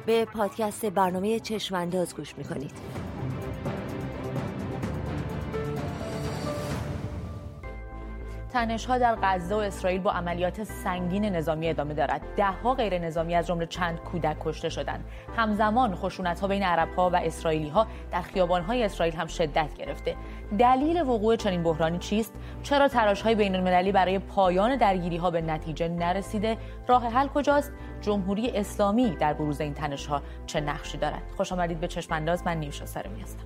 به پادکست برنامه چشمانداز گوش میکنید. تنش‌ها در غزه و اسرائیل با عملیات سنگین نظامی ادامه دارد. ده‌ها غیر نظامی از جمله چند کودک کشته شدند. همزمان خشونت‌ها بین عرب‌ها و اسرائیلی‌ها در خیابان‌های اسرائیل هم شدت گرفته. دلیل وقوع چنین بحرانی چیست؟ چرا تلاش‌های بین‌المللی برای پایان درگیری‌ها به نتیجه نرسیده؟ راه حل کجاست؟ جمهوری اسلامی در بروز این تنش‌ها چه نقشی دارد؟ خوش آمدید به چشم‌انداز. من نیوشا سارمی هستم.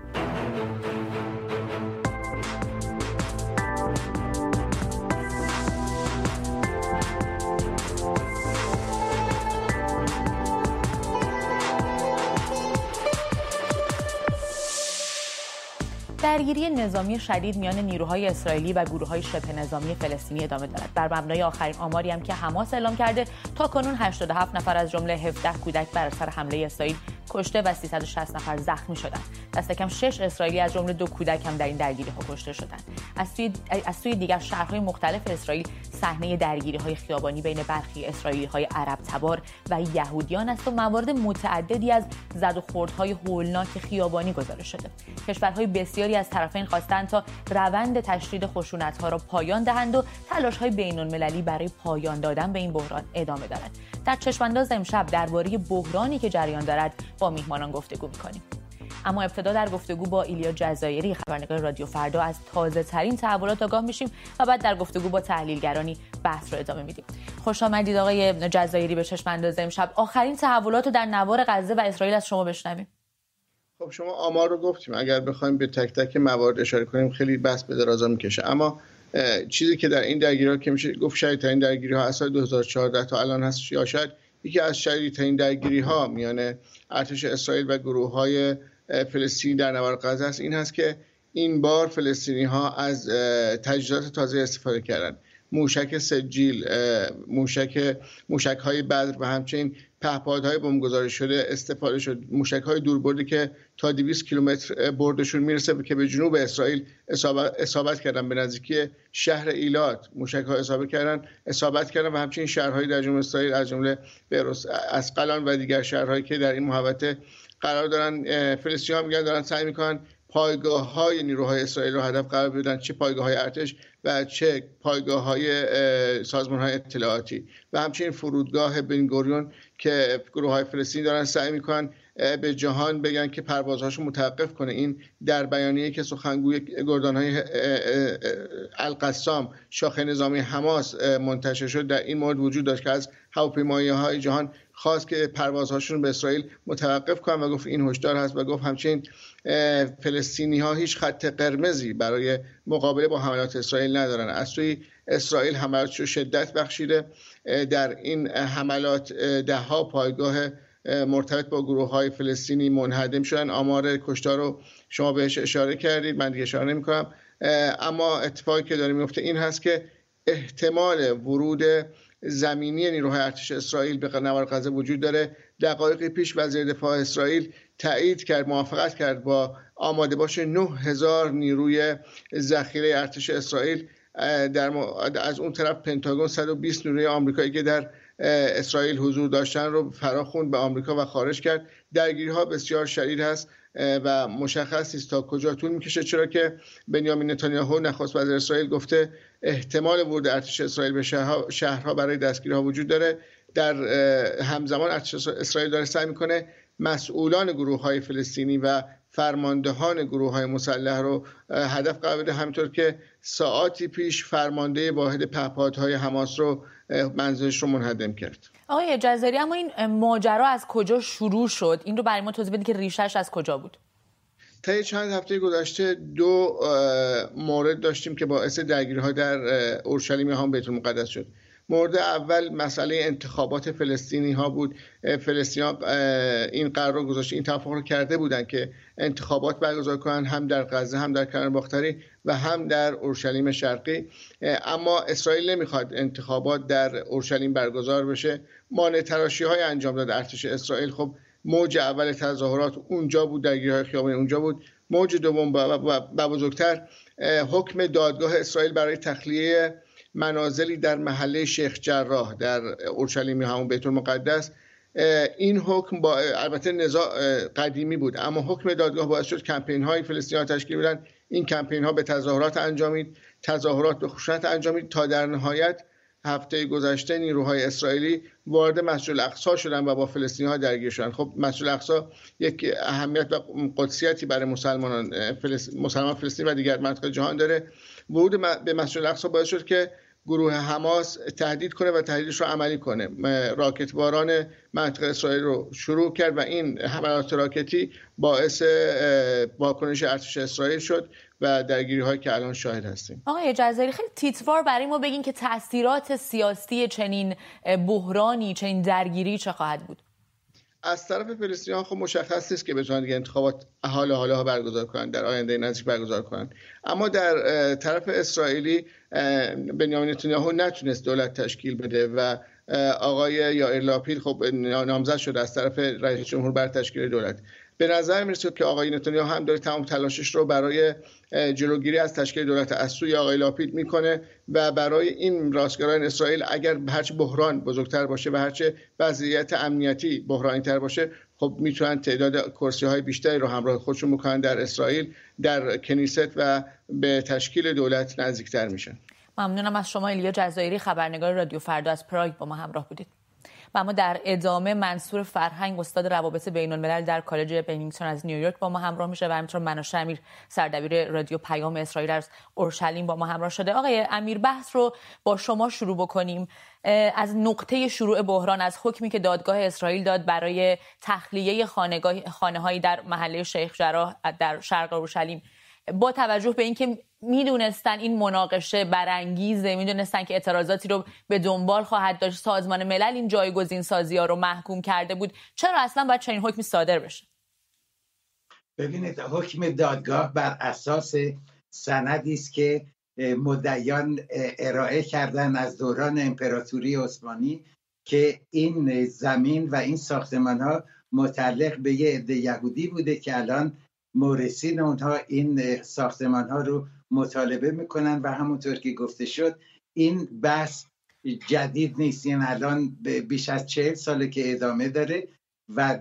درگیری نظامی شدید میان نیروهای اسرائیلی و گروه‌های شبه نظامی فلسطینی ادامه دارد. بر مبنای آخرین آماری هم که حماس اعلام کرده، تا کنون 87 نفر از جمله 17 کودک بر اثر حمله اسرائیل کشته و 360 نفر زخمی شدند. دست کم 6 اسرائیلی از جمله 2 کودک هم در این درگیری‌ها کشته شدند. از سوی دیگر شهرهای مختلف اسرائیل صحنه درگیری‌های خیابانی بین برخی اسرائیلی‌های عرب تبار و یهودیان است و موارد متعددی از زد و خوردهای هولناک خیابانی گزارش شده. کشورهای بسیاری از طرفین خواستند تا روند تشدید خشونت‌ها را پایان دهند و تلاش‌های بین‌المللی برای پایان دادن به این بحران ادامه دارد. در چشمانداز امشب درباره بحرانی که جریان دارد با میهمانان گفتگو می‌کنیم. اما ابتدا در گفتگو با ایلیا جزایری، خبرنگار رادیو فردا، از تازه‌ترین تحولات آگاه میشیم و بعد در گفتگو با تحلیلگرانی بحث رو ادامه میدیم. خوش آمدید آقای جزایری به چشمانداز امشب. آخرین تحولات رو در نوار غزه و اسرائیل از شما بشنویم. خب شما آمار رو گفتیم، اگر بخوایم به تک تک موارد اشاره کنیم خیلی بحث به درازا میکشه، اما چیزی که در این درگیری‌ها که میشه گفت شدیدترین درگیری‌ها از سال 2014 تا الان هست، یا شاید یکی از شدیدترین درگیری‌ها میان ارتش اسرائیل و گروه‌های فلسطینی در نوار غزه است، این هست که این بار فلسطینی‌ها از تجهیزات تازه استفاده کردند. موشک سجیل، موشک‌های بدر و همچنین پهپادهای بمبگذاری شده استفاده شد. موشک‌های دوربردی که تا 200 کیلومتر بردشون میرسه که به جنوب اسرائیل اصابت کردن، به نزدیکی شهر ایلات موشک‌ها اصابت کردن و همچنین شهرهای در جنوب اسرائیل از جمله بیروت، اسقلان و دیگر شهرهایی که در این محوطه قرار دارن. فلسطینی‌ها میگن دارن سعی میکنن پایگاه‌های نیروهای اسرائیل رو هدف قرار بدن، چه پایگاه‌های ارتش و چه پایگاه‌های سازمان‌های اطلاعاتی و همچنین فرودگاه بن گوریون که گروه‌های فلسطینی دارن سعی میکنن به جهان بگن که پروازهاشو متوقف کنه. این در بیانیه‌ای که سخنگوی گردان‌های القسام شاخه نظامی حماس منتشر شد در این مورد وجود داشت که از هواپیمایی‌های جهان خواست که پروازهاشون به اسرائیل متوقف کنن و گفت این هشدار هست و گفت همچنین فلسطینی‌ها هیچ خط قرمزی برای مقابله با حملات اسرائیل ندارن. از سوی اسرائیل حملاتش رو شدت بخشیده. در این حملات ده‌ها پایگاه مرتبط با گروه‌های فلسطینی منهدم شدن. آمار کشتار رو شما بهش اشاره کردید، من دیگه اشاره نمی‌کنم، اما اتفاقی که داره میفته این هست که احتمال ورود زمینی نیروهای ارتش اسرائیل به نوار غزه وجود داره. دقایقی پیش وزیر دفاع اسرائیل تایید کرد، موافقت کرد با آماده باش 9000 نیروی ذخیره ارتش اسرائیل. از اون طرف پنتاگون 120 نیروی آمریکایی که در اسرائیل حضور داشتن رو فراخوند به آمریکا و خارج کرد. درگیری‌ها بسیار شدید هست و مشخص نیست تا کجا طول میکشه، چرا که بنیامین نتانیاهو نخست وزیر اسرائیل گفته احتمال ورود ارتش اسرائیل به شهرها برای دستگیری‌ها وجود داره. در همزمان ارتش اسرائیل داره سعی میکنه مسئولان گروه‌های فلسطینی و فرماندهان گروه‌های مسلح رو هدف قرار بده، همینطور که ساعاتی پیش فرمانده واحد پهپادهای حماس رو منزلش رو منهدم کرد. آقای جزایری، اما این ماجرا از کجا شروع شد؟ این رو برای ما توضیح بدید که ریشه‌اش از کجا بود؟ طی چند هفته گذشته دو مورد داشتیم که باعث درگیری‌ها در اورشلیم هم بیت المقدس شد. مورد اول مسئله انتخابات فلسطینی ها بود. فلسطینی‌ها این قرار رو گذاشته، این توافق رو کرده بودن که انتخابات برگزار کنن، هم در غزه هم در کران باختری و هم در اورشلیم شرقی، اما اسرائیل نمیخواد انتخابات در اورشلیم برگزار بشه. مانع تراشی های انجام داد ارتش اسرائیل. خب موج اول تظاهرات اونجا بود، درگیری‌های خیابانی اونجا بود. موج دوم و بزرگتر حکم دادگاه اسرائیل برای تخلیه منازلی در محله شیخ جراح در اورشلیم همون بیت المقدس این حکم با البته نزاع قدیمی بود، اما حکم دادگاه باعث شد کمپین های فلسطینی‌ها تشکیل بدن. این کمپین ها به تظاهرات انجامید، تظاهرات به خشونت انجامید تا در نهایت هفته گذشته نیروهای اسرائیلی وارد مسجد الاقصی شدن و با فلسطینی‌ها درگیر شدن. خب مسجد الاقصی یک اهمیت و قدسیتی برای مسلمان فلسطین و دیگر مناطق جهان داره. ورود به مسجد الاقصی باعث شد که گروه حماس تهدید کنه و تهدیدش رو عملی کنه. راکت باران منطقه اسرائیل رو شروع کرد و این حملات راکتی باعث واکنش ارتش اسرائیل شد و درگیری هایی که الان شاهد هستیم. آقای جزایری خیلی تیتروار برای ما بگین که تاثیرات سیاسی چنین بحرانی، چنین درگیری چه خواهد بود؟ از طرف فلسطینیان خب مشخص نیست که بتونن دیگه انتخابات حالا برگزار کنن، در آینده نزدیک برگزار کنن. اما در طرف اسرائیلی بنیامین نتانیاهو نتونست دولت تشکیل بده و آقای یائیر لاپید خب نامزد شده از طرف رئیس جمهور بر تشکیل دولت. به نظر میرسه که آقای نتانیاهو هم داره تمام تلاشش رو برای جلوگیری از تشکیل دولت از سوی آقای لاپید میکنه و برای این راستگرایان اسرائیل اگر هرچه بحران بزرگتر باشه و هرچه وضعیت امنیتی بحرانی تر باشه، خب میتونن تعداد کرسی‌های بیشتری رو همراه خودشون بکنن در اسرائیل، در کنیست و به تشکیل دولت نزدیکتر میشن. ممنونم از شما ایلیا جزایری، خبرنگار رادیو فردا از پراگ با ما همراه بودید. و اما در ادامه منصور فرهنگ، استاد روابط بین‌الملل در کالج بنینگتون از نیویورک با ما همراه میشه و همینطور مناشه امیر، سردبیر رادیو پیام اسرائیل از اورشلیم با ما همراه شده. آقای امیر، بحث رو با شما شروع بکنیم. از نقطه شروع بحران، از حکمی که دادگاه اسرائیل داد برای تخلیه خانه‌هایی در محله شیخ جراح در شرق اورشلیم، با توجه به اینکه میدونستن این مناقشه برانگیزه، میدونستن که اعتراضاتی رو به دنبال خواهد داشت، سازمان ملل این جایگزین سازی ها رو محکوم کرده بود، چرا اصلا باید چنین حکمی صادر بشه؟ ببینید، حکم دادگاه بر اساس سندی است که مدعیان ارائه کردن از دوران امپراتوری عثمانی که این زمین و این ساختمان ها متعلق به یه عده یهودی بوده که الان مورثین اونها این ساختمان ها رو مطالبه میکنن و همونطور که گفته شد این بحث جدید نیست. این الان بیش از 40 ساله که ادامه داره و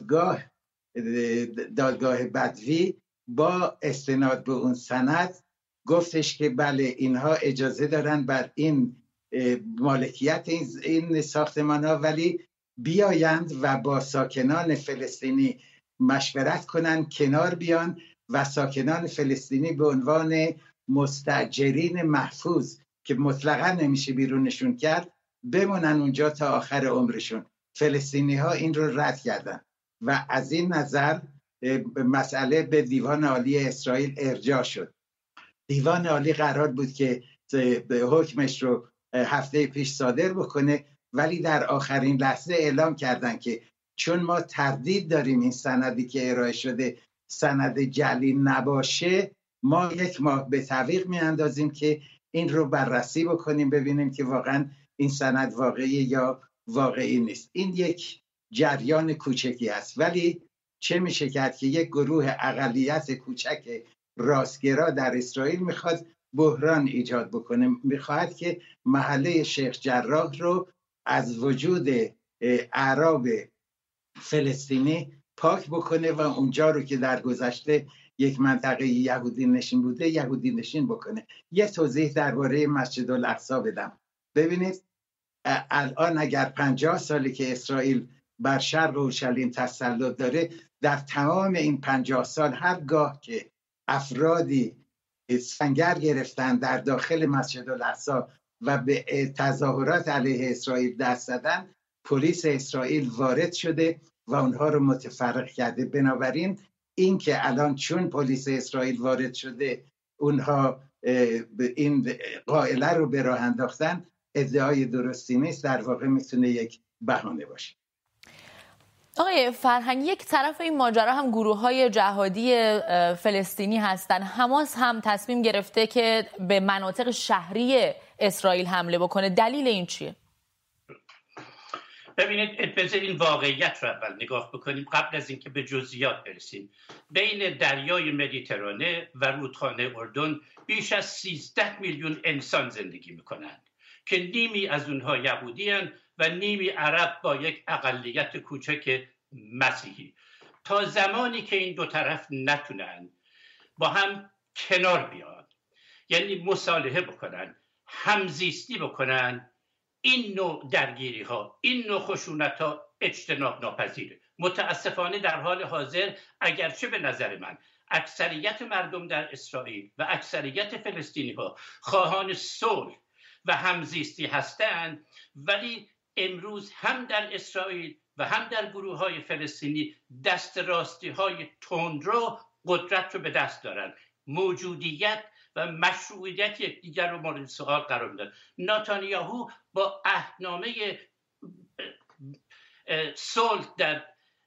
دادگاه بدوی با استناد به اون سند گفتش که بله اینها اجازه دارن بر این مالکیت این ساختمان ها، ولی بیایند و با ساکنان فلسطینی مشورت کنن، کنار بیان و ساکنان فلسطینی به عنوان مستاجرین محفوظ که مطلقا نمیشه بیرونشون کرد بمونن اونجا تا آخر عمرشون. فلسطینی ها این رو رد کردن و از این نظر مسئله به دیوان عالی اسرائیل ارجاع شد. دیوان عالی قرار بود که حکمش رو هفته پیش صادر بکنه، ولی در آخرین لحظه اعلام کردن که چون ما تردید داریم این سندی که ارائه شده سند جعلی نباشه، ما 1 ماه به تعویق میاندازیم که این رو بررسی بکنیم ببینیم که واقعا این سند واقعی یا واقعی نیست. این یک جریان کوچکی است، ولی چه میشه کرد که یک گروه اقلیت کوچک راستگرا در اسرائیل میخواد بحران ایجاد بکنه، میخواد که محله شیخ جراح رو از وجود اعراب فلسطینی پاک بکنه و اونجا رو که در گذشته یک منطقه یهودی نشین بوده یهودی نشین بکنه. یه توضیح درباره مسجد الاقصی بدم. ببینید، الان اگر 50 سالی که اسرائیل بر شرق اورشلیم تسلط داره، در تمام این 50 سال هرگاه که افرادی سنگر گرفتن در داخل مسجد الاقصی و به تظاهرات علیه اسرائیل دست زدن، پلیس اسرائیل وارد شده و اونها رو متفرق کرده. بنابراین این که الان چون پلیس اسرائیل وارد شده اونها این قائله رو به راه انداختن، ادعای درستی نیست، در واقع میتونه یک بهانه باشه. آقای فرهنگ، یک طرف این ماجرا هم گروه‌های جهادی فلسطینی هستن. حماس هم تصمیم گرفته که به مناطق شهری اسرائیل حمله بکنه. دلیل این چیه؟ ببینید، بذارین واقعیت رو اول نگاه بکنیم قبل از اینکه به جزئیات برسیم. بین دریای مدیترانه و رودخانه اردن بیش از 13 میلیون انسان زندگی میکنند که نیمی از اونها یهودی هستند و نیمی عرب با یک اقلیت کوچک مسیحی. تا زمانی که این دو طرف نتونن با هم کنار بیان، یعنی مصالحه بکنن، همزیستی بکنن، این نوع درگیری ها، این نوع خشونت ها اجتناب ناپذیره. متاسفانه در حال حاضر اگرچه به نظر من اکثریت مردم در اسرائیل و اکثریت فلسطینی ها خواهان صلح و همزیستی هستند، ولی امروز هم در اسرائیل و هم در گروه های فلسطینی دست راستی های تندرو قدرت رو به دست دارن، موجودیت و مشروعیت یکدیگر رو مورد سوال قرار میدن. نتانیاهو با عهدنامه صلح در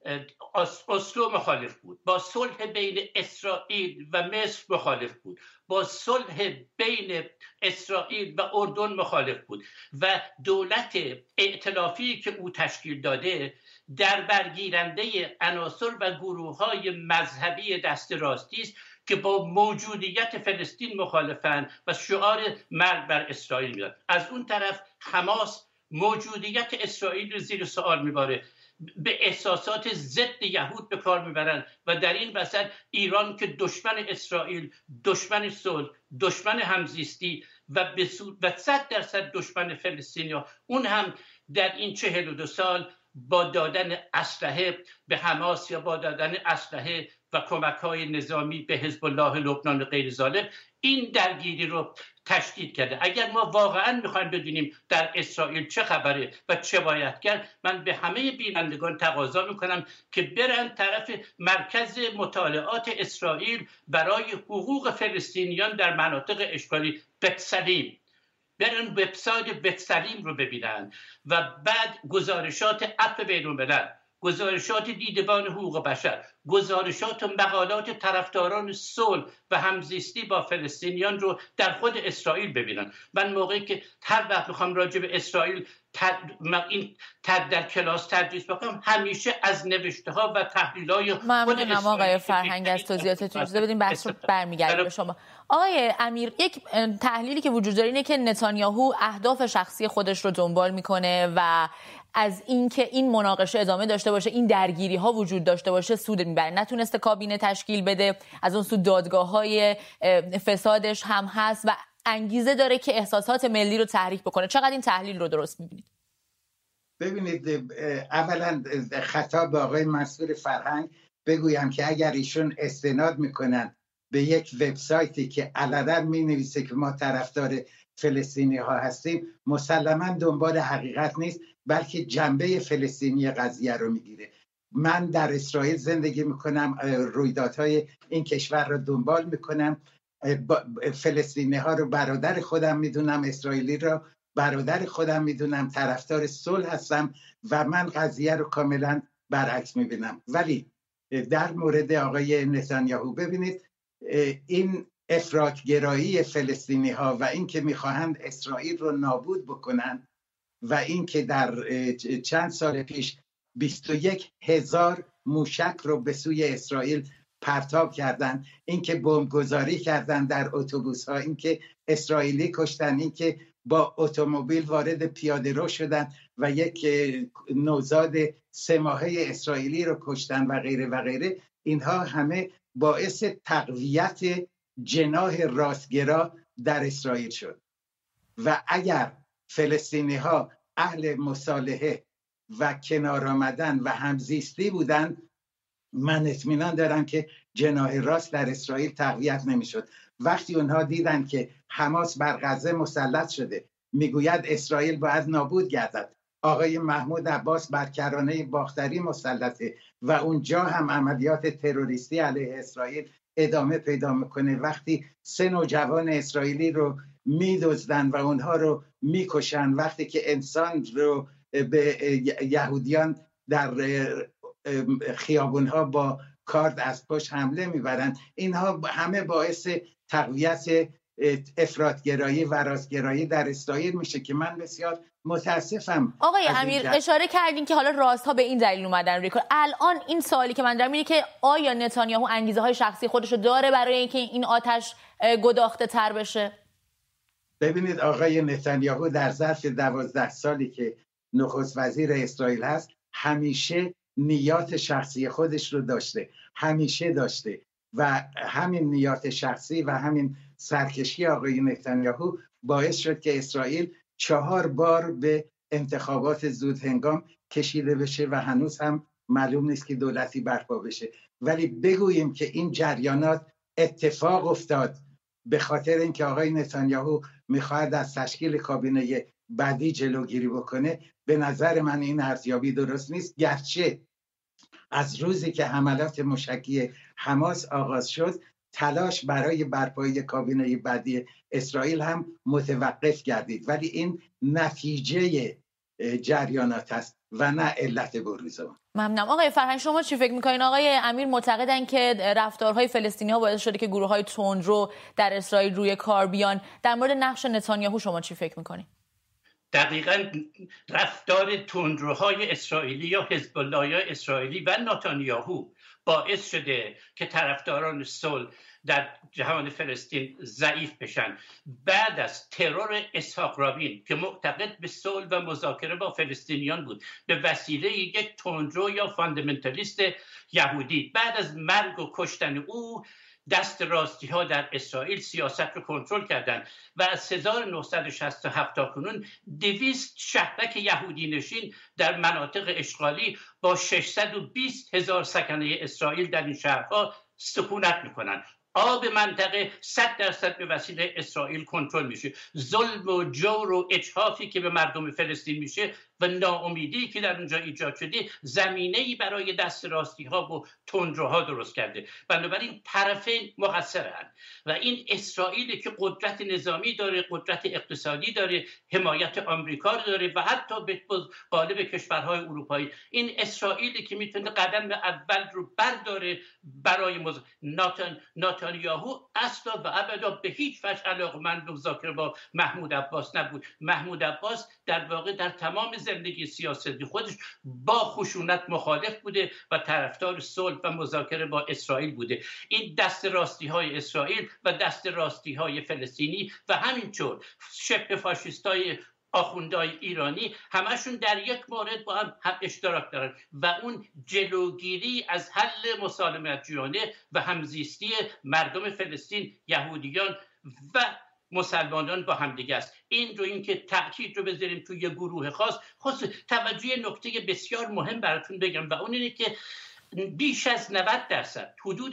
اسلو مخالف بود، با صلح بین اسرائیل و مصر مخالف بود، با صلح بین اسرائیل و اردن مخالف بود و دولت ائتلافی که او تشکیل داده در برگیرنده عناصر و گروه‌های مذهبی دست راستی است که با موجودیت فلسطین مخالفند و شعار مرگ بر اسرائیل میدن. از اون طرف حماس موجودیت اسرائیل رو زیر سوال میبره، به احساسات ضد یهود به کار میبرن و در این وسط ایران که دشمن اسرائیل، دشمن صلح، دشمن همزیستی و 100% دشمن فلسطینیا، اون هم در این 42 سال با دادن اسلحه به حماس یا با دادن اسلحه و کمک‌های نظامی به حزب الله لبنان غیر ظالم این درگیری رو تشدید کرده. اگر ما واقعا میخوایم بدونیم در اسرائیل چه خبره و چه باید کرد، من به همه بینندگان تقاضا میکنم که برن طرف مرکز مطالعات اسرائیل برای حقوق فلسطینیان در مناطق اشغالی بتسلیم، برن وبسایت بتسلیم رو ببینن و بعد گزارشات عفو بین‌الملل، گزارشات دیدبان حقوق بشر، گزارشات و مقالات طرفداران صلح و همزیستی با فلسطینیان رو در خود اسرائیل ببینن. من موقعی که هر وقت میخوام راجع به اسرائیل این در کلاس تدریس بکنم، همیشه از نوشته ها و تحلیل های خود اسرائیل. ممنونم آقای فرهنگ از توضیحاتتون. اجازه بدین بحث رو برمیگردیم به شما. آقای امیر، یک تحلیلی که وجود داره اینه که نتانیاهو اهداف شخصی خودش رو دنبال میکنه و از اینکه این مناقشه ادامه داشته باشه، این درگیری ها وجود داشته باشه سود میبره. نتونسته کابینه تشکیل بده، از اون سو دادگاه‌های فسادش هم هست و انگیزه داره که احساسات ملی رو تحریک بکنه. چقدر این تحلیل رو درست میبینید؟ ببینید، اولا خطاب به آقای مسئول فرهنگ بگویم که اگر ایشون استناد میکنن به یک وبسایتی که علنا مینویسه که ما طرفدار فلسطینی ها هستیم، مسلما دنبال حقیقت نیست، بلکه جنبه فلسطینی قضیه رو میگیره. من در اسرائیل زندگی میکنم، رویدادهای این کشور رو دنبال میکنم، فلسطینی ها رو برادر خودم میدونم، اسرائیلی رو برادر خودم میدونم، طرفدار صلح هستم و من قضیه رو کاملا برعکس میبینم. ولی در مورد آقای نتانیاهو ببینید، این افراطگرایی فلسطینی ها و این که میخواهند اسرائیل رو نابود بکنن و این که در چند سال پیش 21,000 موشک رو به سوی اسرائیل پرتاب کردن، این که بمبگذاری کردن در اتوبوس ها، این که اسرائیلی کشتن، این که با اتومبیل وارد پیاده رو شدن و یک نوزاد 3 ماهه اسرائیلی رو کشتن و غیره و غیره، اینها همه باعث تقویت جناح راستگرا در اسرائیل شد. و اگر فلسطینی ها اهل مصالحه و کنار آمدن و همزیستی بودن، من اطمینان دارم که جناح راست در اسرائیل تقویت نمیشد. وقتی اونها دیدن که حماس بر غزه مسلط شده، میگوید اسرائیل باید نابود گردد، آقای محمود عباس بر کرانه باختری مسلطه و اونجا هم عملیات تروریستی علیه اسرائیل ادامه پیدا میکنه، وقتی 3 نوجوان اسرائیلی رو میدزدن و اونها رو میکشن، وقتی که انسان رو به یهودیان در خیابونها با کارد از پشت حمله میبرن، اینها همه باعث تقویت افراطگرایی و راستگرایی در اسرائیل میشه که من بسیار متاسفم. آقای امیر، اشاره کردین که حالا راست‌ها به این دلیل اومدن روی کار. الان این سوالی که من دارم اینه که آیا نتانیاهو انگیزه های شخصی خودشو داره برای اینکه این آتش گداخته تر بشه؟ ببینید، آقای نتانیاهو در ظرف 12 سالی که نخست وزیر اسرائیل هست همیشه نیات شخصی خودش رو همیشه داشته و همین نیات شخصی و همین سرکشی آقای نتانیاهو باعث شد که اسرائیل 4 بار به انتخابات زود هنگام کشیده بشه و هنوز هم معلوم نیست که دولتی برپا بشه. ولی بگوییم که این جریانات اتفاق افتاد به خاطر اینکه آقای نتانیاهو میخواهد از تشکیل کابینه بعدی جلوگیری بکنه، به نظر من این ارزیابی درست نیست. گرچه از روزی که حملات موشکی حماس آغاز شد تلاش برای برپایی کابینه بعدی اسرائیل هم متوقف گردید، ولی این نتیجه جریانات است و نه علت بروز آن. ممنونم. آقای فرهنگ شما چی فکر میکنین؟ آقای امیر معتقدن که رفتارهای فلسطینی ها باعث شده که گروه های تندرو در اسرائیل روی کار بیان. در مورد نقش نتانیاهو شما چی فکر میکنین؟ دقیقاً رفتار تندروهای اسرائیلی یا حزب الله یا اسرائیلی و نتانیاهو باعث شده که طرفداران صلح در جهان فلسطین ضعیف بشن. بعد از ترور اسحاق رابین که معتقد به صلح و مذاکره با فلسطینیان بود به وسیله یک تندرو یا فاندامنتالیست یهودی، بعد از مرگ و کشتن او دست راستی ها در اسرائیل سیاست رو کنترل کردند و از 1967 تا کنون 200 شهرک یهودی نشین در مناطق اشغالی با 620,000 سکنه اسرائیل در این شهرها سکونت میکنند. آب منطقه 100% به وسیله اسرائیل کنترل میشه. ظلم و جور و اجحافی که به مردم فلسطین میشه و ناامیدی که در اونجا ایجاد شده زمینه‌ای برای دست راستی ها و تندروها درست کرده. بنابراین طرفین مقصرند و این اسرائیلی که قدرت نظامی داره، قدرت اقتصادی داره، حمایت آمریکا داره و حتی به قالب کشورهای اروپایی، این اسرائیلی که میتونه قدم اول رو برداره برای نتانیاهو اصلا و ابدا به هیچ وجه علاقمند به مذاکره با محمود عباس نبود. محمود عباس در واقع در تمام زندگی سیاسی خودش با خشونت مخالف بوده و طرفدار صلح و مذاکره با اسرائیل بوده. این دست راستی های اسرائیل و دست راستی های فلسطینی و همینطور شبه فاشیستای آخوندهای ایرانی همشون در یک مورد با هم اشتراک دارن و اون جلوگیری از حل مسالمت‌جویانه و همزیستی مردم فلسطین، یهودیان و مسلمانان با هم دیگه است. این رو اینکه تاکید رو بذاریم توی یه گروه خاص توجه نکته بسیار مهم براتون بگم و اون اینه که بیش از 90%، حدود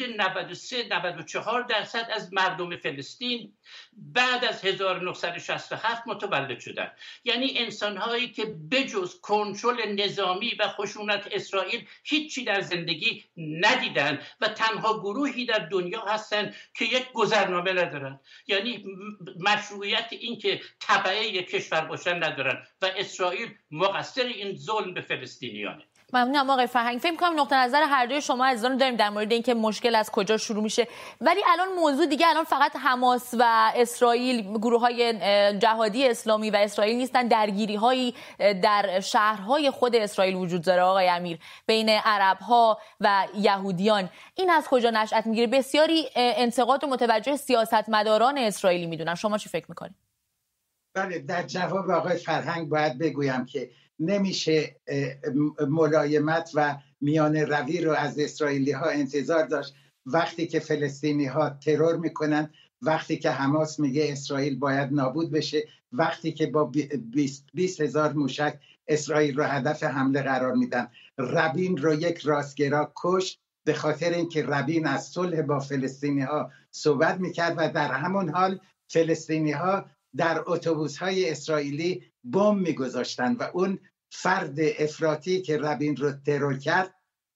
93-94% از مردم فلسطین بعد از 1967 متولد شدن. یعنی انسان‌هایی که بجز کنترل نظامی و خشونت اسرائیل هیچی در زندگی ندیدن و تنها گروهی در دنیا هستن که یک گذرنامه ندارن، یعنی مشروعیت این که تبعه یک کشور باشن ندارن و اسرائیل مقصر این ظلم به فلسطینیانه. ممنونم آقای فرهنگ. فکر می‌کنم نقطه نظر هر دوی شما عزیزان داریم در مورد اینکه مشکل از کجا شروع میشه، ولی الان موضوع دیگه الان فقط حماس و اسرائیل، گروه‌های جهادی اسلامی و اسرائیل نیستن، درگیری‌هایی در شهرهای خود اسرائیل وجود داره آقای امیر بین عرب‌ها و یهودیان. این از کجا نشأت میگیره؟ بسیاری انتقاد و متوجه سیاستمداران اسرائیلی میدونن. شما چی فکر می‌کنید؟ بله، در جواب آقای فرهنگ باید بگویم که نمیشه ملایمت و میان روی رو از اسرائیلی ها انتظار داشت وقتی که فلسطینی ها ترور میکنن، وقتی که حماس میگه اسرائیل باید نابود بشه، وقتی که با 20,000 موشک اسرائیل رو هدف حمله قرار میدن. رابین رو یک راستگرا کشت به خاطر اینکه رابین از صلح با فلسطینی ها صحبت میکرد و در همون حال فلسطینی ها در اتوبوس های اسرائیلی بمب میگذاشتن و اون فرد افراطی که رابین رو ترور کرد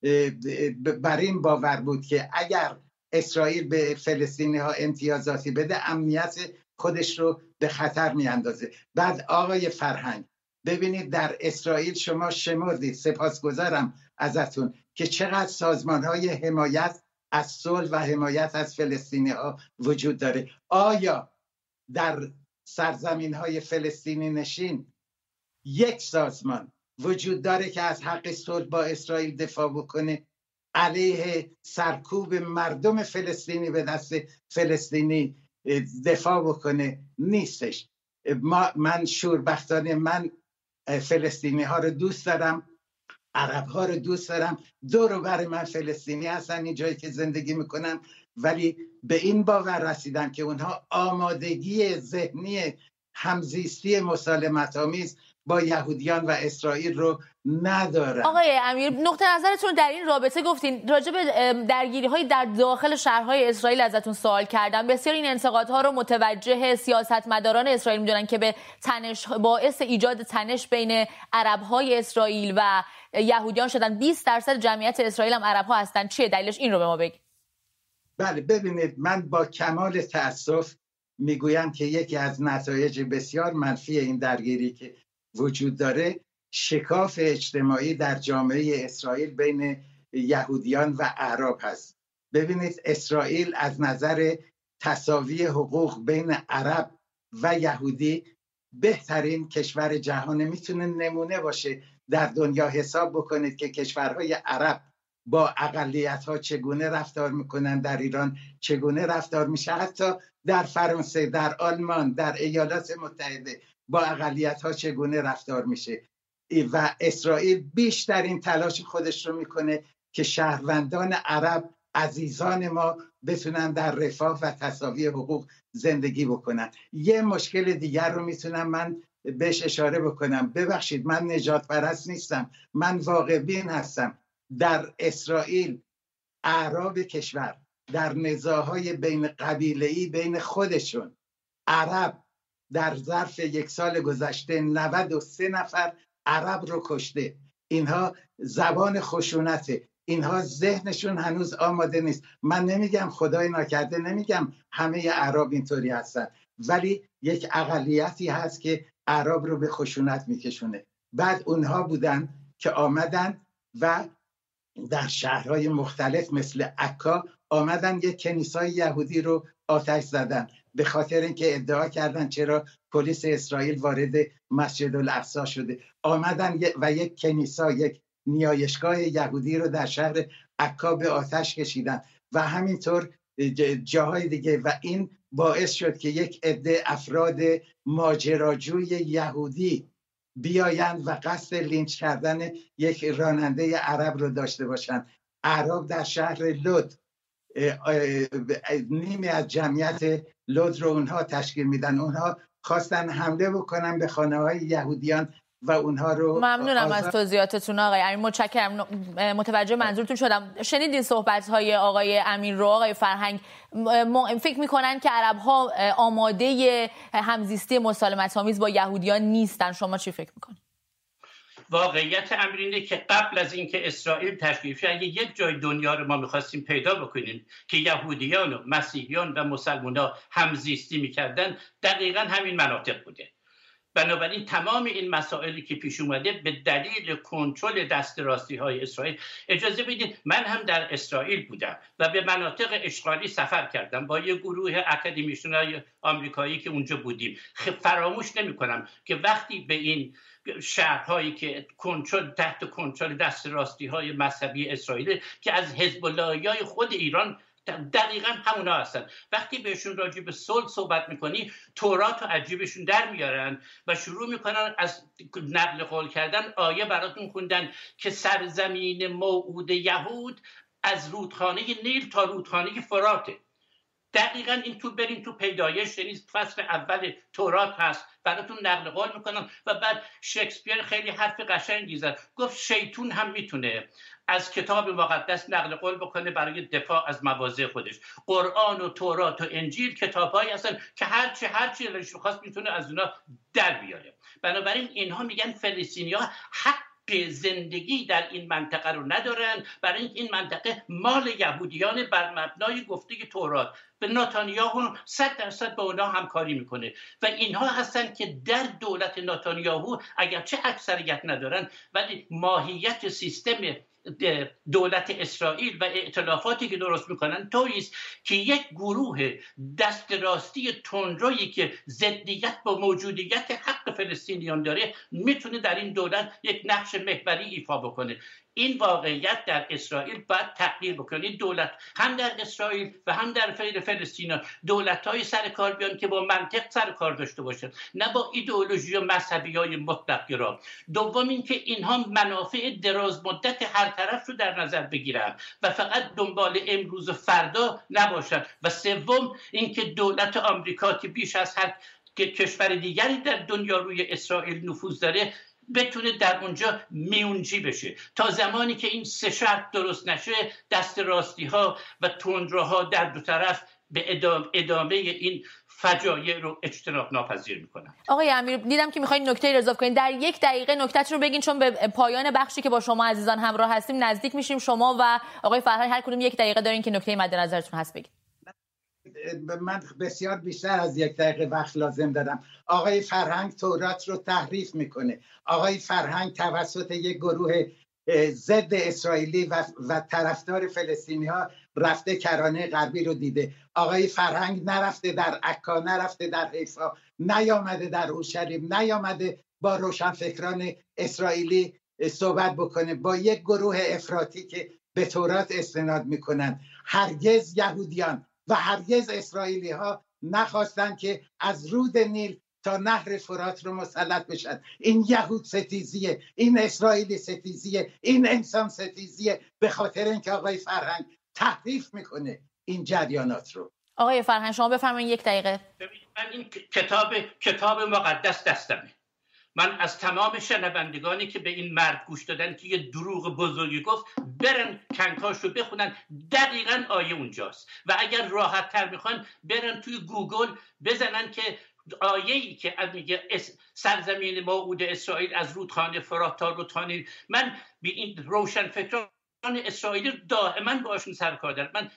بر این باور بود که اگر اسرائیل به فلسطینی ها امتیازاتی بده امنیت خودش رو به خطر میاندازه. بعد آقای فرهنگ ببینید در اسرائیل شما شمردید، سپاسگزارم ازتون، که چقدر سازمان های حمایت از صلح و حمایت از فلسطینی ها وجود داره. آیا در سرزمین های فلسطینی نشین یک سازمان وجود داره که از حق صلح با اسرائیل دفاع بکنه، علیه سرکوب مردم فلسطینی به دست فلسطینی دفاع بکنه؟ نیستش. من شوربختانه من فلسطینی ها رو دوست دارم، عرب ها رو دوست دارم، دور و بر من فلسطینی هستن این جایی که زندگی میکنم، ولی به این باور رسیدم که اونها آمادگی ذهنی همزیستی مسالمت آمیز با یهودیان و اسرائیل رو ندارن. آقای امیر، نقطه نظرتون در این رابطه گفتین راجع به درگیری‌های در داخل شهرهای اسرائیل ازتون سوال کردم. بسیار این انتقادها رو متوجه سیاستمداران اسرائیل می‌دونن که به تنش، باعث ایجاد تنش بین عرب‌های اسرائیل و یهودیان شدن. 20% جمعیت اسرائیل هم عرب‌ها هستن. چیه دلیلش؟ این رو به ما بگید. بله ببینید، من با کمال تأسف میگویم که یکی از نتایج بسیار منفی این درگیری که وجود داره شکاف اجتماعی در جامعه اسرائیل بین یهودیان و اعراب هست. ببینید، اسرائیل از نظر تساوی حقوق بین عرب و یهودی بهترین کشور جهان، میتونه نمونه باشه در دنیا. حساب بکنید که کشورهای عرب با اقلیت‌ها چگونه رفتار میکنن، در ایران چگونه رفتار میشه، حتی در فرانسه، در آلمان، در ایالات متحده با اقلیت‌ها چگونه رفتار میشه. و اسرائیل بیشترین تلاش خودش رو میکنه که شهروندان عرب، عزیزان ما، بتونن در رفاه و تساوی حقوق زندگی بکنن. یه مشکل دیگر رو میتونم من بهش اشاره بکنم. ببخشید، من نجات پرست نیستم، من واقع بین هستم. در اسرائیل اعراب کشور در نزاعهای بین قبیله‌ای بین خودشون، عرب در ظرف 1 سال گذشته 93 نفر عرب رو کشته. اینها زبان خشونته، اینها ذهنشون هنوز آماده نیست. من نمیگم خدای ناکرده، نمیگم همه اعراب اینطوری هستن، ولی یک اقلیتی هست که اعراب رو به خشونت میکشونه. بعد اونها بودن که آمدن و در شهرهای مختلف مثل عکا آمدن یک کنیسای یهودی رو آتش زدن، به خاطر اینکه ادعا کردن چرا پلیس اسرائیل وارد مسجد الاقصی شده. آمدن و یک کنیسا، یک نیایشگاه یهودی رو در شهر عکا به آتش کشیدن و همینطور جاهای دیگه، و این باعث شد که یک عده افراد ماجراجوی یهودی بیایند و قصد لینچ کردن یک راننده عرب رو داشته باشند. اعراب در شهر لد نیمی از جمعیت لد رو اونها تشکیل میدن. اونها خواستن حمله بکنن به خانه‌های یهودیان و اونها رو. ممنونم از توضیحاتتون آقای امیر، متشکرم. متوجه منظورتون شدم. شنیدین صحبت‌های آقای امیر رو. آقای فرهنگ، فکر می‌کنن که عرب‌ها آماده همزیستی مسالمت‌آمیز با یهودیان نیستن. شما چی فکر می‌کنید؟ واقعیت امر اینه که قبل از اینکه اسرائیل تشکیل شه، اگه یک جای دنیا رو ما می‌خواستیم پیدا بکنیم که یهودیان و مسیحیان و مسلمان‌ها همزیستی می‌کردن، دقیقاً همین مناطق بوده. بنابراین تمام این مسائلی که پیش اومده به دلیل کنترل دست راستی های اسرائیل. اجازه بدید من هم در اسرائیل بودم و به مناطق اشغالی سفر کردم با یه گروه اکادمیشن‌های آمریکایی که اونجا بودیم. فراموش نمی‌کنم که وقتی به این شهرهایی که تحت کنترل دست راستی های مذهبی اسرائیل که از حزب اللهیای خود ایران دقیقا همونا هستن، وقتی بهشون راجع به صلح صحبت میکنی تورات و عجیبشون در میارن و شروع میکنن از نقل قول کردن. آیه براتون خوندن که سرزمین موعود یهود از رودخانه نیل تا رودخانه فراته. دقیقا این تو بریم تو پیدایش، یعنی فصل اول تورات هست، براتون نقل قول میکنن. و بعد شکسپیر خیلی حرف قشنگی زد، گفت شیطون هم میتونه از کتاب مقدس نقل قول بکنه برای دفاع از مواضع خودش. قرآن و تورات و انجیل کتابایی هستن که هرچی دلش بخواست میتونه از اونا در بیاره. بنابراین اینها میگن فلسطینی‌ها حق زندگی در این منطقه رو ندارن، برای این منطقه مال یهودیان بر مبنای گفته تورات. به نتانیاهو 100% با اونا همکاری میکنه و اینها هستن که در دولت نتانیاهو اگرچه اکثریت ندارن ولی ماهیت سیستم دولت اسرائیل و ائتلافاتی که درست میکنن طوریست که یک گروه دست راستی تندرویی که ضدیت با موجودیت حق فلسطینیان داره میتونه در این دولت یک نقش محوری ایفا بکنه. این واقعیت در اسرائیل باید تغییر بکنه. دولت هم در اسرائیل و هم در فلسطین دولت‌های سر کار بیان که با منطق سر کار داشته باشن، نه با ایدئولوژی و مذهبی‌های مطلق گرا. دوم اینکه اینها منافع دراز مدت هر طرف رو در نظر بگیرن و فقط دنبال امروز و فردا نباشن. و سوم اینکه دولت آمریکا که بیش از هر کشور دیگری در دنیا روی اسرائیل نفوذ داره بتونه در اونجا میونجی بشه. تا زمانی که این سه شرط درست نشه، دست راستی ها و تندروها در دو طرف به ادامه این فجایع رو اجتناب ناپذیر میکنن. آقای امیر، دیدم که میخواین نکته اضافه کنین. در 1 دقیقه نکته‌تون رو بگین، چون به پایان بخشی که با شما عزیزان همراه هستیم نزدیک میشیم. شما و آقای فرهنگ هر کدوم 1 دقیقه دارین که نکته مد نظرتون هست بگین. من بسیار بیشتر از 1 دقیقه وقت لازم دارم. آقای فرهنگ تورات رو تحریف میکنه. آقای فرهنگ توسط یک گروه ضد اسرائیلی و طرفدار فلسطینی ها رفته کرانه غربی رو دیده. آقای فرهنگ نرفته در عکا، نرفته در حیفا، نیامده در اورشلیم، نیامده با روشنفکران اسرائیلی صحبت بکنه، با یک گروه افراطی که به تورات استناد میکنن. هرگز یهودیان و هرگز اسرائیلی ها نخواستن که از رود نیل تا نهر فرات رو مسلط بشن. این یهود ستیزیه، این اسرائیلی ستیزیه، این انسان ستیزیه، به خاطر اینکه آقای فرهنگ تحریف میکنه این جریانات رو. آقای فرهنگ شما بفرمایید 1 دقیقه. من این کتاب مقدس دستمه. من از تمام شنوندگانی که به این مرد گوش دادن که یه دروغ بزرگی گفت، برن کنکاش رو بخونن، دقیقاً آیه اونجاست. و اگر راحت تر میخوان برن توی گوگل بزنن که آیه‌ای که میگه سرزمین موعود اسرائیل از رودخانه فرات تا رودخانه، من به این روشنفکران اسرائیلی دائما باشون سر کار دارم. من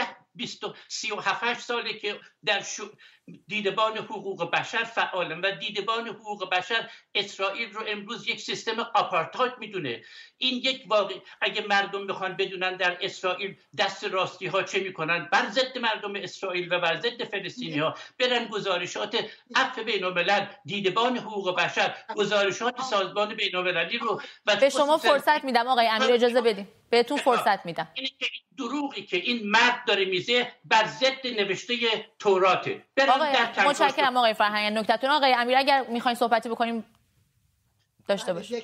37 ساله که در دیدبان حقوق بشر فعالم و دیدبان حقوق بشر اسرائیل رو امروز یک سیستم آپارتاید میدونه. این یک واقع، اگه مردم بخوان بدونن در اسرائیل دست راستی ها چه میکنن بر ضد مردم اسرائیل و بر ضد فلسطینی ها، برن گزارشات عفو بین‌الملل، دیدبان حقوق بشر، گزارشات سازمان بین‌المللی رو. و به شما فرصت میدم آقای امیر، اجازه بدید بهتون فرصت میدم. این دروغی که این مرد داره میزه بر ضد نوشته توراته. متشکرم آقای فرهنگ نکتهتون. آقای امیر اگر میخواین صحبتی بکنیم داشته باشید.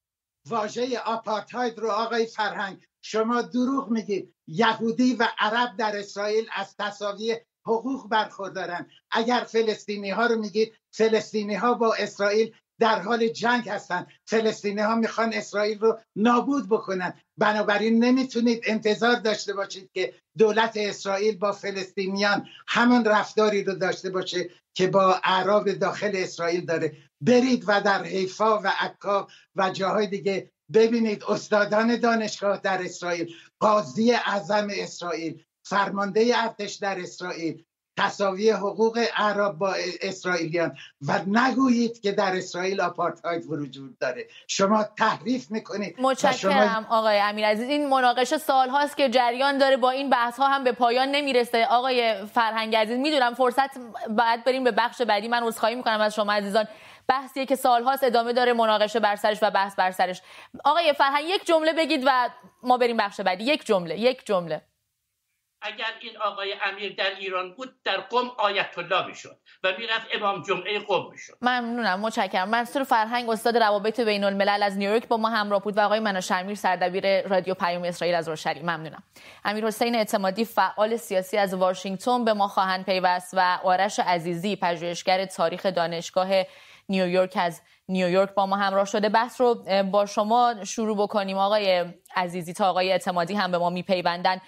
واژه آپارتاید رو آقای فرهنگ شما دروغ میگید. یهودی و عرب در اسرائیل از تساوی حقوق برخوردارن. اگر فلسطینی ها رو میگید، فلسطینی ها با اسرائیل در حال جنگ هستن. فلسطینی ها میخوان اسرائیل رو نابود بکنن. بنابراین نمیتونید انتظار داشته باشید که دولت اسرائیل با فلسطینیان همون رفتاری رو داشته باشه که با اعراب داخل اسرائیل داره. برید و در حیفا و عکا و جاهای دیگه ببینید استادان دانشگاه در اسرائیل، قاضی اعظم اسرائیل، فرمانده ارتش در اسرائیل، تساوی حقوق اعراب با اسرائیلیان. و نگویید که در اسرائیل آپارتاید وجود داره. شما تحریف میکنید. متشکرم آقای امیرعزیز. این مناقشه سال هاست که جریان داره، با این بحث ها هم به پایان نمیرسه. آقای فرهنگ عزیز، میدونم فرصت بعد بریم به بخش بعدی. من عذرخواهی میکنم از شما عزیزان. بحثیه که سال هاست ادامه داره، مناقشه بر سرش و بحث بر سرش. آقای فرهنگ 1 جمله بگید و ما بریم بخش بعدی. 1 جمله. اگر این آقای امیر در ایران بود در قم آیت الله میشد و میرفت امام جمعه قم میشد. ممنونم، متشکرم. منصور فرهنگ استاد روابط بین الملل از نیویورک با ما همراه بود و آقای مناشه امیر سردبیر رادیو پیام اسرائیل از اورشلیم. ممنونم. امیرحسین اعتمادی فعال سیاسی از واشنگتن به ما خواهند پیوست و آرش عزیزی پژوهشگر تاریخ دانشگاه نیویورک از نیویورک با ما همراه شده. بحث رو با شما شروع بکنیم آقای عزیزی تا آقای اعتمادی هم به ما میپیوندن.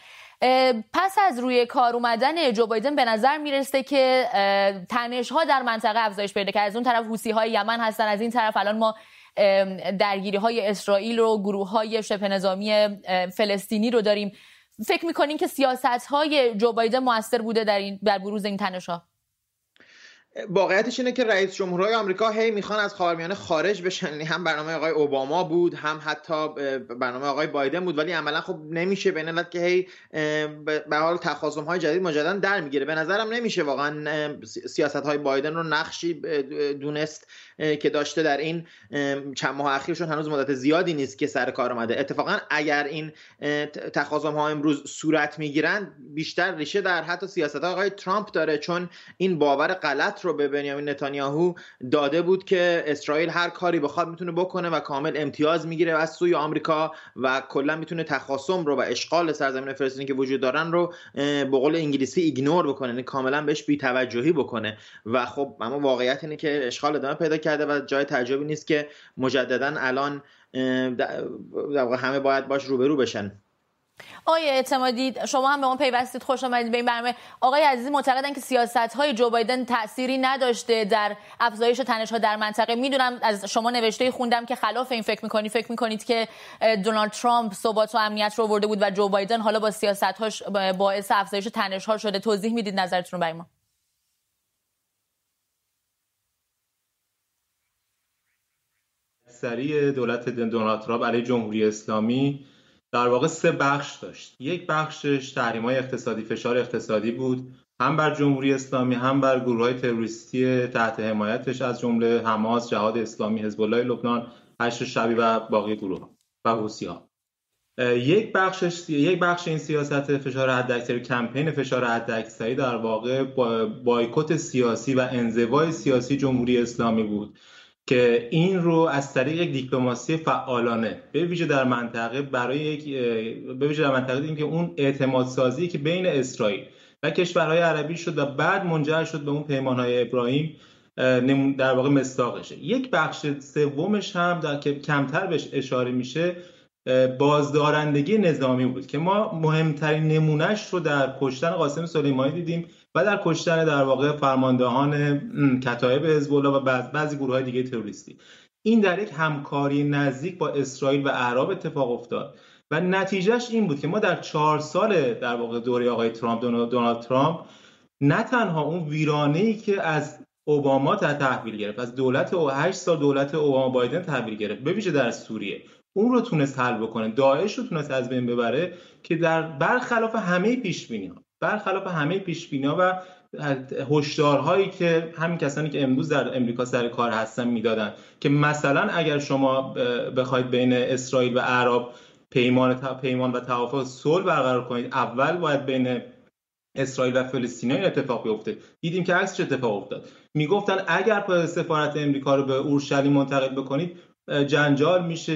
پس از روی کار اومدن جو بایدن به نظر میرسه که تنش‌ها در منطقه افزایش پیدا کرده. از اون طرف حوثی‌های یمن هستن، از این طرف الان ما درگیری‌های اسرائیل و گروه‌های شبه نظامی فلسطینی رو داریم. فکر می‌کنین که سیاست‌های جو بایدن موثر بوده در بروز این تنش‌ها؟ واقعیتش اینه که رئیس جمهورهای آمریکا هی میخوان از خاورمیانه خارج بشن، یعنی هم برنامه آقای اوباما بود، هم حتی برنامه آقای بایدن بود، ولی عملا خب نمیشه به این علت که هی به حال تخاصم‌های جدید مجددا در میگیره. به نظرم نمیشه واقعا سیاست‌های بایدن رو نقشی دونست که داشته در این چند ماه اخیرشون هنوز مدت زیادی نیست که سر کار اومده. اتفاقا اگر این تخاصم‌ها امروز صورت میگیرن بیشتر ریشه در حتی سیاست‌های آقای ترامپ داره، چون این باور غلط رو به بنیامین نتانیاهو داده بود که اسرائیل هر کاری بخواد میتونه بکنه و کامل امتیاز میگیره از سوی آمریکا و کلا میتونه تخاصم رو و اشغال سرزمین فلسطینی که وجود دارن رو به قول انگلیسی ایگنور بکنه، یعنی کاملا بهش بی‌توجهی بکنه. و خب اما واقعیت اینه که اشغال ادامه پیدا کرده و جای تعجبی نیست که مجددا الان همه باید باش روبرو بشن. آقای اعتمادی، شما هم به اون پیوستید، خوش آمدید به این برنامه. آقای عزیزی معتقدن که سیاست‌های جو بایدن تأثیری نداشته در افزایش تنش‌ها در منطقه. میدونم از شما نوشته خوندم که خلاف این فکر می‌کنید که دونالد ترامپ ثبات و امنیت رو آورده بود و جو بایدن حالا با سیاست‌هاش باعث افزایش تنش‌ها شده. توضیح میدید نظرتون رو برای ما؟ سری دولت دونالد ترامپ علیه جمهوری اسلامی در واقع سه بخش داشت. یک بخشش تحریم‌های اقتصادی، فشار اقتصادی بود، هم بر جمهوری اسلامی هم بر گروه‌های تروریستی تحت حمایتش از جمله حماس، جهاد اسلامی، حزب الله لبنان، حشد شعبی و باقی گروه‌ها و حوثی‌ها. یک بخش این سیاست فشار حداکثری، کمپین فشار حداکثری در واقع بایکوت سیاسی و انزوای سیاسی جمهوری اسلامی بود که این رو از طریق یک دیپلماسی فعالانه به ویژه در منطقه دیدیم که اون اعتماد سازی که بین اسرائیل و کشورهای عربی شد و بعد منجر شد به اون پیمان‌های ابراهیم در واقع مصداقشه. یک بخش سومش هم که کمتر بهش اشاره میشه بازدارندگی نظامی بود که ما مهمترین نمونهش رو در کشتن قاسم سلیمانی دیدیم و در کشتن در واقع فرماندهان کتایب حزب الله و بعضی گروه‌های دیگه تروریستی. این در یک همکاری نزدیک با اسرائیل و اعراب اتفاق افتاد و نتیجهش این بود که ما در 4 سال در واقع دوره آقای دونالد ترامپ نه تنها اون ویرانه‌ای که از اوباما تحویل گرفت، از 8 سال دولت اوباما بایدن تحویل گرفت، به ویژه در سوریه، اون رو تونست حل بکنه، داعش رو تونست از بین ببره که برخلاف همه پیش‌بینی‌ها و هشدارهایی که همین کسانی که امروز در امریکا سر کار هستن میدادن که مثلا اگر شما بخواید بین اسرائیل و اعراب پیمان و توافق صلح برقرار کنید، اول باید بین اسرائیل و فلسطینیان اتفاق بیفته. دیدیم که عکسش اتفاق افتاد. میگفتن اگر سفارت امریکا رو به اورشلیم منتقل بکنید جنجال میشه،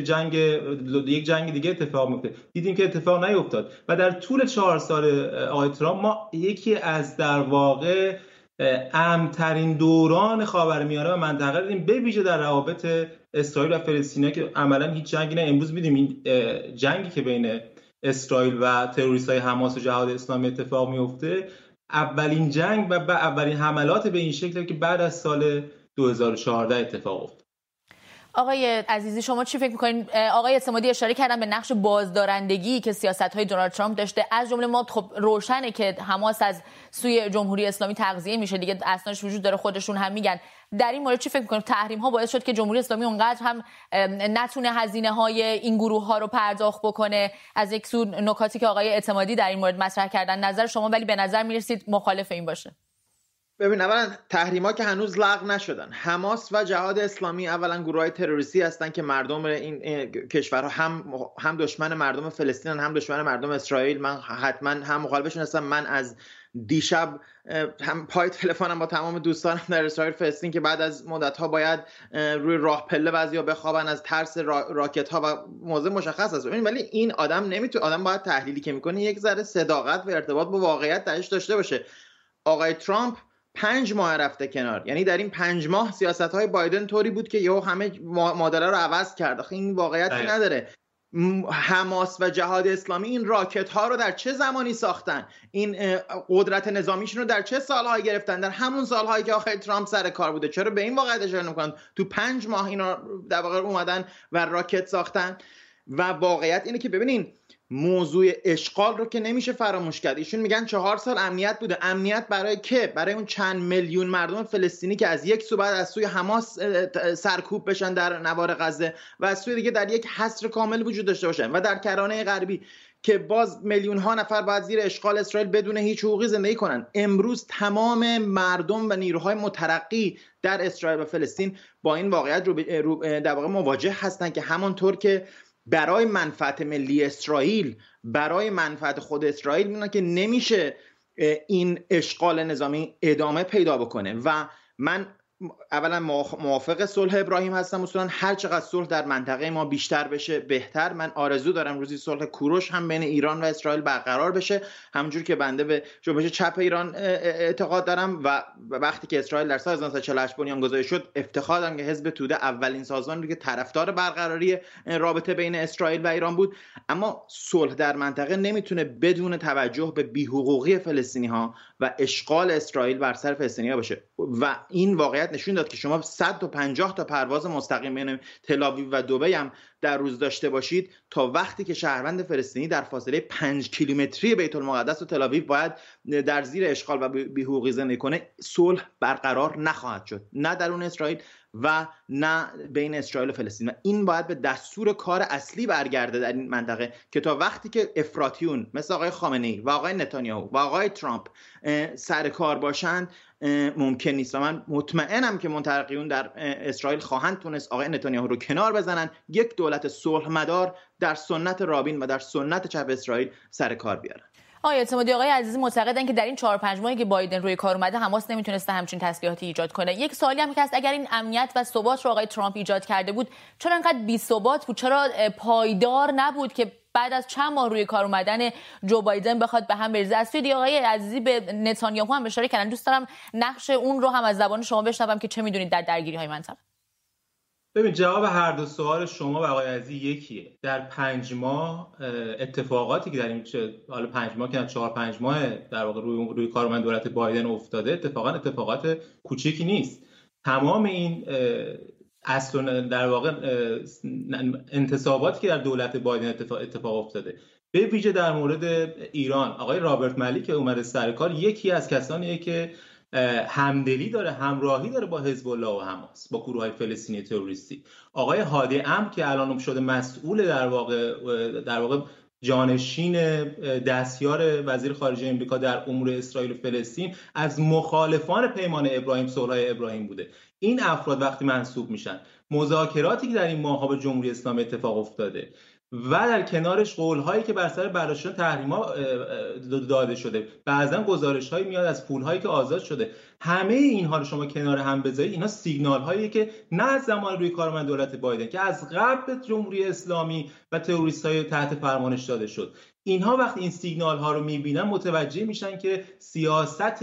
یک جنگ دیگه اتفاق میفته. دیدیم که اتفاق نیفتاد و در طول 4 سال آقای ترامپ ما یکی از در واقع امن‌ترین دوران خاورمیانه و منطقه دیدیم، به ویژه در روابط اسرائیل و فلسطین که عملاً هیچ جنگی نه. امروز می‌بینیم این جنگی که بین اسرائیل و تروریست‌های حماس و جهاد اسلامی اتفاق میفته اولین جنگ و اولین حملات به این شکلی که بعد از سال 2014 اتفاق افتاد. آقای عزیزی شما چی فکر می‌کنید؟ آقای اعتمادی اشاره کردن به نقش بازدارندگی که سیاست‌های دونالد ترامپ داشته. از جمله ما خب روشنه که حماس از سوی جمهوری اسلامی تغذیه میشه دیگه، اسنادش وجود داره، خودشون هم میگن. در این مورد چی فکر می‌کنید؟ تحریم‌ها باعث شد که جمهوری اسلامی اونقدر هم نتونه هزینه‌های این گروه‌ها رو پرداخت بکنه. از یک سو نکاتی که آقای اعتمادی در این مورد مطرح کردن، نظر شما ولی به نظر می‌رسید مخالف این باشه. ببین، اولا تحریم‌ها که هنوز لغو نشدن. حماس و جهاد اسلامی اولا گروه‌های تروریستی هستن که مردم این کشورها هم دشمن مردم فلسطین هم دشمن مردم اسرائیل. من حتما هم مخالفشون هستم. من از دیشب هم پای تلفنم با تمام دوستانم در اسرائیل فلسطین که بعد از مدت‌ها باید روی راه پله بعضیا بخوابن از ترس راکت‌ها و موضوع مشخص است. ولی این آدم نمیتونه، آدم باید تحلیلی که میکنه یک ذره صداقت و ارتباط با واقعیت درش داشته باشه. آقای ترامپ 5 ماه رفته کنار، یعنی در این 5 ماه سیاست‌های بایدن طوری بود که یهو همه مدل رو عوض کرد. آخه این واقعیتی نداره. حماس و جهاد اسلامی این راکت ها رو در چه زمانی ساختن؟ این قدرت نظامیشون رو در چه سالهایی گرفتن؟ در همون سالهایی که آقای ترامپ سر کار بوده. چرا به این واقعیت اشاره نمی‌کنن؟ تو 5 ماه اینا در واقع اومدن و راکت ساختن. و واقعیت اینه که ببینین موضوع اشغال رو که نمیشه فراموش کرد. ایشون میگن 4 سال امنیت بوده. امنیت برای که؟ برای اون چند میلیون مردم فلسطینی که از یک سو بعد از سوی حماس سرکوب بشن در نوار غزه و از سوی دیگه در یک حصر کامل وجود داشته باشن و در کرانه غربی که باز میلیون ها نفر باید زیر اشغال اسرائیل بدون هیچ حقوقی زندگی کنن. امروز تمام مردم و نیروهای مترقی در اسرائیل و فلسطین با این واقعیت در واقع مواجه هستن که همانطور که برای منفعت ملی اسرائیل، برای منفعت خود اسرائیل میدونن که نمیشه این اشغال نظامی ادامه پیدا بکنه. و من اولا موافق صلح ابراهیم هستم، اصولا هر چقدر صلح در منطقه ما بیشتر بشه بهتر. من آرزو دارم روزی صلح کوروش هم بین ایران و اسرائیل برقرار بشه، همونجور که بنده به جنبش چپ ایران اعتقاد دارم و وقتی که اسرائیل در سال 1948 بنیانگذاری شد افتخار دارم که حزب توده اولین سازمان بود که طرفدار برقراری رابطه بین اسرائیل و ایران بود. اما صلح در منطقه نمیتونه بدون توجه به بی‌حقوقی فلسطینی‌ها و اشغال اسرائیل بر سر فلسطینی‌ها باشه. و این واقعیت نشون داد که شما 150 تا پرواز مستقیم بین تل‌آویو و دبی هم در روز داشته باشید، تا وقتی که شهروند فلسطینی در فاصله 5 کیلومتری بیت المقدس و تل‌آویو باید در زیر اشغال و بی‌حقوقی زندگی کنه، صلح برقرار نخواهد شد، نه درون اسرائیل و نه بین اسرائیل و فلسطین. و این باید به دستور کار اصلی برگرده در این منطقه که تا وقتی که افراطیون مثل آقای خامنه‌ای و آقای نتانیاهو و آقای ترامپ سر کار باشند ممکن نیست. و من مطمئنم که مترقیون در اسرائیل خواهند تونست آقای نتانیاهو رو کنار بزنن، یک دولت صلح مدار در سنت رابین و در سنت چپ اسرائیل سر کار بیارن. آقای اعتمادی، آقای عزیزی معتقدن که در این 4-5 ماهی که بایدن روی کار اومده حماس نمیتونسته همچین تسلیحاتی ایجاد کنه. یک سوالی هم که هست، اگر این امنیت و ثبات رو آقای ترامپ ایجاد کرده بود، چرا انقدر بی‌ثبات بود؟ چرا پایدار نبود که بعد از چند ماه روی کار اومدن جو بایدن بخواد به هم بریزه؟ از سوی آقای عزیزی به نتانیاهو هم اشاره کردن. دوست دارم نقش اون رو هم از زبان شما بشنوم که چه میدونید در درگیری‌های منطقه. ببین، جواب هر دو سوال شما و آقای عزیزی یکیه. در 5 ماه اتفاقاتی که در این حالا 5 ماه که 4-5 ماه در واقع روی کار اومدن دولت بایدن افتاده اتفاقات کوچیکی نیست. تمام این اصلا در واقع انتصاباتی که در دولت بایدن اتفاق افتاده، به ویژه در مورد ایران، آقای رابرت مالی که اومده سر کار یکی از کسانیه که همدلی داره، همراهی داره با حزب الله و حماس، با گروه‌های فلسطینی تروریستی. آقای هادی امر که الان شده مسئول در واقع جانشین دستیار وزیر خارجه آمریکا در امور اسرائیل و فلسطین، از مخالفان پیمان ابراهیم، صلح ابراهیم بوده. این افراد وقتی منصوب میشن، مذاکراتی که در این ماه‌ها با جمهوری اسلامی اتفاق افتاده و در کنارش قول‌هایی که بر سر برداشتن تحریم‌ها داده شده، بعضن گزارش‌هایی میاد از پول‌هایی که آزاد شده، همه اینها رو شما کنار هم بذارید، اینا سیگنال‌هایی که نه از زمان روی کار اومدن دولت بایدن، که از قبل جمهوری اسلامی و تروریست‌های تحت فرمانش داده شد. اینها وقتی این سیگنال‌ها رو می‌بینن متوجه میشن که سیاست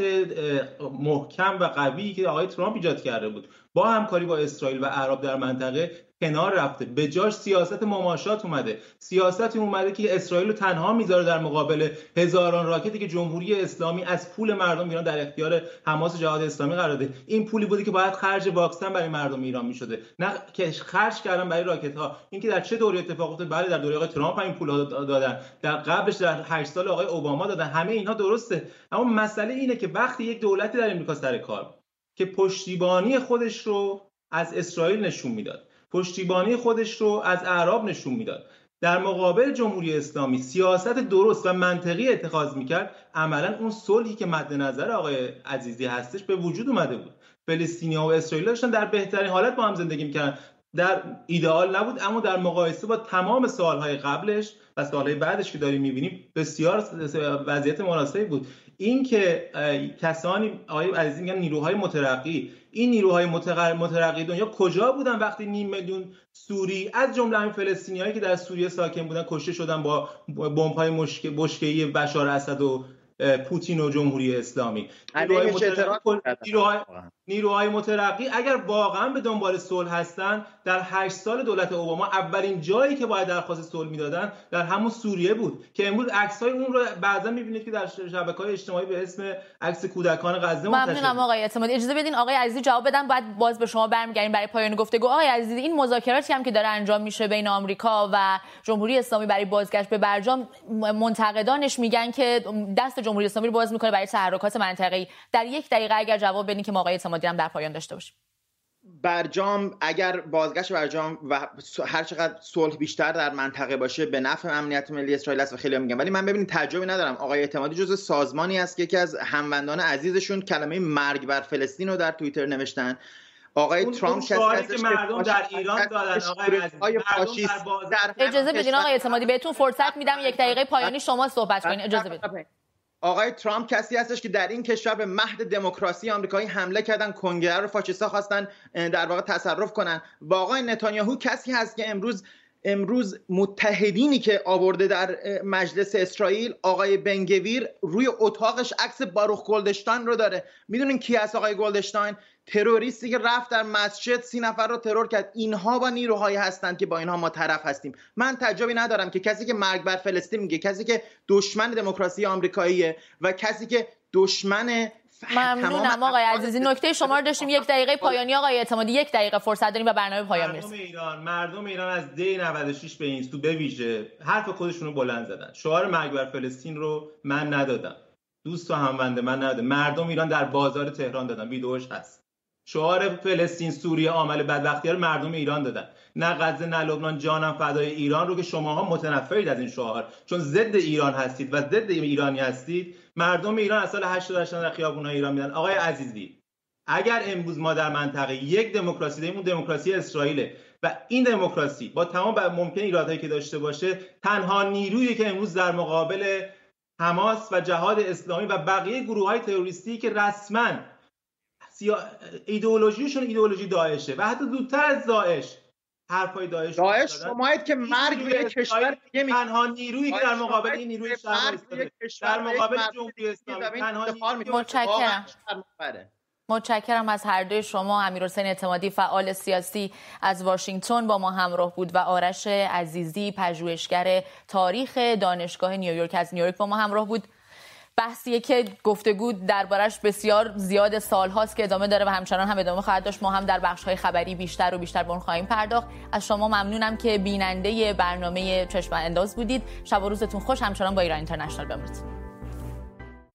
محکم و قویی که آقای ترامپ ایجاد کرده بود با همکاری با اسرائیل و عرب در منطقه کنار رفته. به جاش سیاست مماشات اومده، سیاستی اومده که اسرائیل رو تنها میذاره در مقابل هزاران راکتی که جمهوری اسلامی از پول مردم ایران در اختیار حماس جهاد اسلامی قرار داده. این پولی بوده که باید خرج واکسن برای مردم ایران میشده، نه که خرج کردن برای راکت ها. این که در چه دوره اتفاق افتاد؟ بله، در دوره آقای ترامپ این پول دادن، در قبلش در 8 سال آقای اوباما دادن. همه اینها درسته، اما مسئله اینه که وقتی یک دولتی در امریکا سر کار که پشتیبانی خودش رو از اسرائیل نشون میداد، پشتیبانی خودش رو از اعراب نشون میداد، در مقابل جمهوری اسلامی سیاست درست و منطقی اتخاذ میکرد، عملا اون صلحی که مد نظر آقای عزیزی هستش به وجود اومده بود. فلسطینی‌ها و اسرائیل داشتن در بهترین حالت با هم زندگی میکردن. در ایدئال نبود، اما در مقایسه با تمام سالهای قبلش و سالهای بعدش که داریم میبینیم بسیار وضعیت مناسبی بود. این که کسانی آقای عزیزی میگن نیروهای مترقی، این نیروهای مترقی دنیا کجا بودن وقتی 5 میلیون سوری از جمله همین فلسطینیایی که در سوریه ساکن بودن کشته شدن با بمب‌های بشکه‌ای بشار اسد و پوتین و جمهوری اسلامی؟ نیروهای مترقی اگر واقعا به دنبال صلح هستن، در 8 سال دولت اوباما اولین جایی که باید درخواست صلح میدادن در همون سوریه بود که امروز عکس‌های اون رو بعضا می‌بینید که در شبکه‌های اجتماعی به اسم عکس کودکان غزه منتشر. ممنونم آقای اعتمادی. اجازه بدین آقای عزیزی جواب بدن، بعد باز به شما برمیگردیم برای پایان گفتگو. آقای عزیزی، این مذاکراتی هم که داره انجام میشه بین آمریکا و جمهوری اسلامی برای بازگشت به برجام، منتقدانش میگن که دست جمهوری اسلامی رو باز می‌کنه برای تحرکات منطقه‌ای. در 1 دقیقه اگر جواب بدین که ما آقای اعتمادی هم در پایان داشته باشیم. برجام اگر بازگشت برجام و هر چقدر صلح بیشتر در منطقه باشه به نفع امنیت ملی اسرائیل است و خیلی میگن، ولی من ببینید تعجبی ندارم. آقای اعتمادی جزو سازمانی است که یکی از هموندان عزیزشون کلمه مرگ بر فلسطین رو در توییتر نوشتن. آقای ترامپ کسی که مردم در ایران دادن آقای عزیزی، اجازه بدین آقای اعتمادی بهتون فرصت میدم 1 دقیقه پایانی شما صحبت کنین. اجازه بدین. آقای ترامپ کسی هستش که در این کشور به مهد دموکراسی آمریکایی حمله کردن، کنگره رو فاشیستا خواستن در واقع تصرف کنن. و آقای نتانیاهو کسی هست که امروز متحدینی که آورده در مجلس اسرائیل، آقای بنگویر روی اتاقش عکس باروخ گلدشتاین رو داره. میدونین کی هست آقای گلدشتاین؟ تروریستی که رفت در مسجد 30 نفر رو ترور کرد. اینها با نیروهایی هستند که با اینها ما طرف هستیم. من تعجبی ندارم که کسی که مرگ بر فلسطین میگه، کسی که دشمن دموکراسی آمریکاییه و کسی که دشمن ممنونم آقای عزیزی. نکته شما رو داشتیم. 1 دقیقه پایانی آقای اعتمادی، 1 دقیقه فرصت داریم و برنامه پایان میرسه. مردم ایران از دی 96 به این سو به ویژه حرف خودشون رو بلند زدن. شعار مرگ بر فلسطین رو من ندادم، دوست و همونده من ندادم، مردم ایران در بازار تهران دادن، ویدیوش هست. شعار فلسطین سوریه عامل بدبختی رو مردم ایران دادن، نه غزه نه لبنان، جانم فدای ایران رو که شماها متنفرید از این شعار چون ضد ایران هستید و ضد ایرانی هستید. مردم ایران از سال 88 در خیابون‌های ایران میدن. آقای عزیزی، اگر امروز ما در منطقه یک دموکراسی داریم، اون دموکراسی اسرائیله و این دموکراسی با تمام ممکن ایرادایی که داشته باشه، تنها نیرویی که امروز در مقابل حماس و جهاد اسلامی و بقیه گروه‌های تروریستی که رسما ایدئولوژیشون ایدئولوژی داعشه و حتی زودتر از داعش حرفای داعش شماید که مرگ به کشور دیگه تنها نیرویی که در مقابل این نیروی شهر در مقابل جمهوری اسلامی تنها متشکرم از هر دوی شما. امیرحسین اعتمادی فعال سیاسی از واشنگتن با ما همراه بود و آرش عزیزی پژوهشگر تاریخ دانشگاه نیویورک از نیویورک با ما همراه بود. بحثیه که گفتگو دربارش بسیار زیاد سال‌هاست که ادامه داره و همچنان هم ادامه خواهد داشت. ما هم در بخش‌های خبری بیشتر و بیشتر به اون خواهیم پرداخت. از شما ممنونم که بیننده برنامه چشم انداز بودید. شب و روزتون خوش. همچنان با ایران اینترنشنال بمونید.